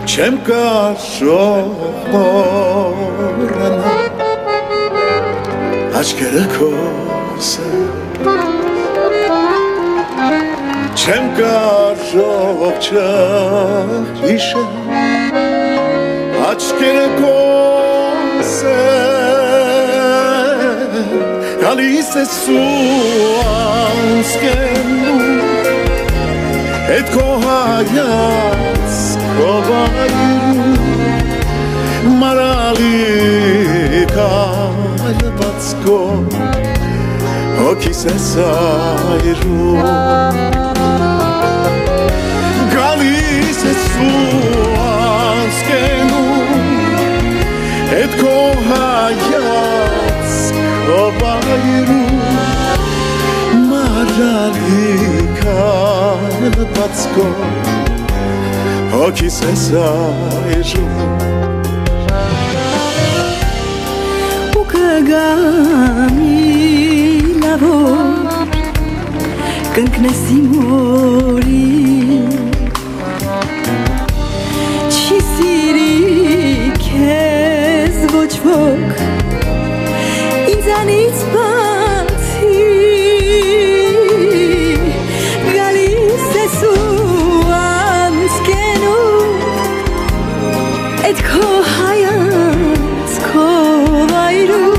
Չեմ կարող մոռանալ աչքերը քոս Չեմ կարող չհիշել աչքերը քոս Գալիս ես ու անցկենում Էդ քո հայացքով Մարալի կայլված քո հոգիս ես այրում Գալիս ես ու անցկենում Էդ քո հայացքով Մարալի կայլված քո հոգիս ես այրում Կգանի լավոր կընկնես իմ հորին Չի սիրի քեզ ոչ ոք ինձանից բացի Գալիս ես ու անցկենում Էդ քո հայացքով այրում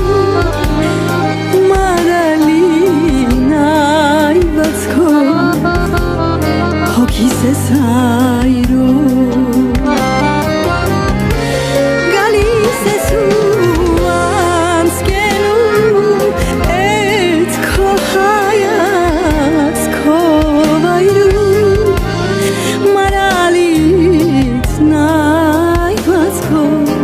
Հոգիս ես այրում Գալիս ես ու անցկենում Էդ քո հայացքով այրում Մարալից նայված քո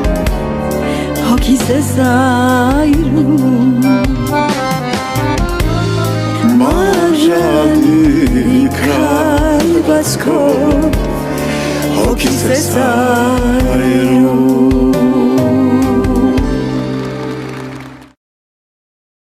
Հոգիս ես այրում Մարալ